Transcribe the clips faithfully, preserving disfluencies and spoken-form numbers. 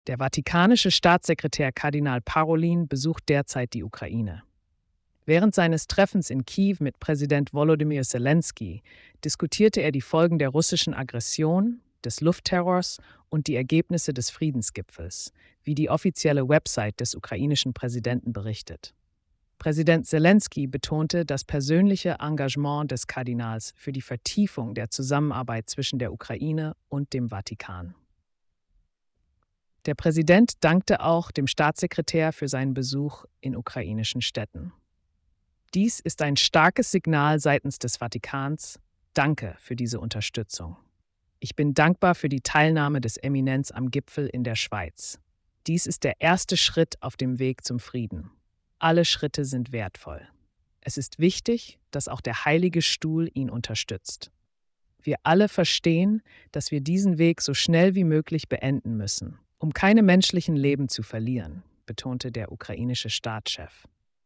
Der vatikanische Staatssekretär Kardinal Parolin besucht derzeit die Ukraine. Während seines Treffens in Kiew mit Präsident Volodymyr Zelensky diskutierte er die Folgen der russischen Aggression, des Luftterrors und die Ergebnisse des Friedensgipfels, wie die offizielle Website des ukrainischen Präsidenten berichtet. Präsident Zelensky betonte das persönliche Engagement des Kardinals für die Vertiefung der Zusammenarbeit zwischen der Ukraine und dem Vatikan. Der Präsident dankte auch dem Staatssekretär für seinen Besuch in ukrainischen Städten. Dies ist ein starkes Signal seitens des Vatikans. Danke für diese Unterstützung. Ich bin dankbar für die Teilnahme des Eminenz am Gipfel in der Schweiz. Dies ist der erste Schritt auf dem Weg zum Frieden. Alle Schritte sind wertvoll. Es ist wichtig, dass auch der Heilige Stuhl ihn unterstützt. Wir alle verstehen, dass wir diesen Weg so schnell wie möglich beenden müssen, um keine menschlichen Leben zu verlieren, betonte der ukrainische Staatschef.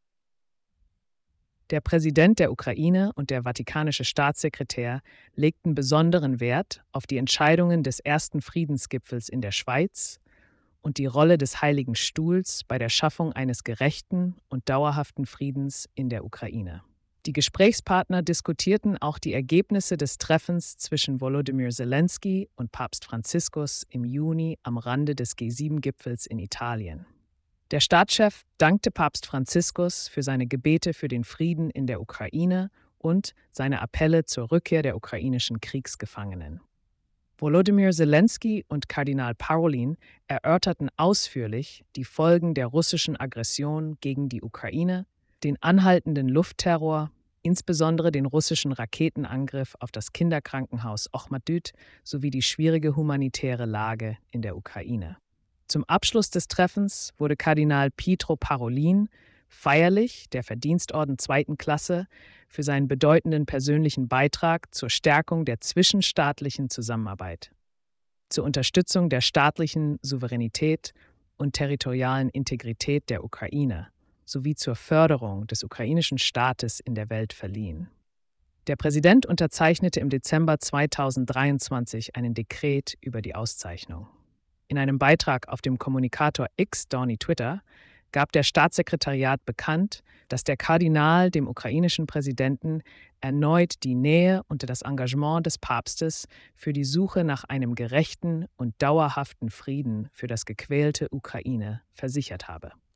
Der Präsident der Ukraine und der vatikanische Staatssekretär legten besonderen Wert auf die Entscheidungen des ersten Friedensgipfels in der Schweiz und die Rolle des Heiligen Stuhls bei der Schaffung eines gerechten und dauerhaften Friedens in der Ukraine. Die Gesprächspartner diskutierten auch die Ergebnisse des Treffens zwischen Volodymyr Zelensky und Papst Franziskus im Juni am Rande des G sieben Gipfels in Italien. Der Staatschef dankte Papst Franziskus für seine Gebete für den Frieden in der Ukraine und seine Appelle zur Rückkehr der ukrainischen Kriegsgefangenen. Volodymyr Zelensky und Kardinal Parolin erörterten ausführlich die Folgen der russischen Aggression gegen die Ukraine, den anhaltenden Luftterror, insbesondere den russischen Raketenangriff auf das Kinderkrankenhaus Ochmadyt sowie die schwierige humanitäre Lage in der Ukraine. Zum Abschluss des Treffens wurde Kardinal Pietro Parolin feierlich der Verdienstorden zweiten Klasse für seinen bedeutenden persönlichen Beitrag zur Stärkung der zwischenstaatlichen Zusammenarbeit, zur Unterstützung der staatlichen Souveränität und territorialen Integrität der Ukraine sowie zur Förderung des ukrainischen Staates in der Welt verliehen. Der Präsident unterzeichnete im Dezember zweitausenddreiundzwanzig einen Dekret über die Auszeichnung. In einem Beitrag auf dem Kommunikator X, Dorny Twitter, gab der Staatssekretariat bekannt, dass der Kardinal dem ukrainischen Präsidenten erneut die Nähe und das Engagement des Papstes für die Suche nach einem gerechten und dauerhaften Frieden für das gequälte Ukraine versichert habe.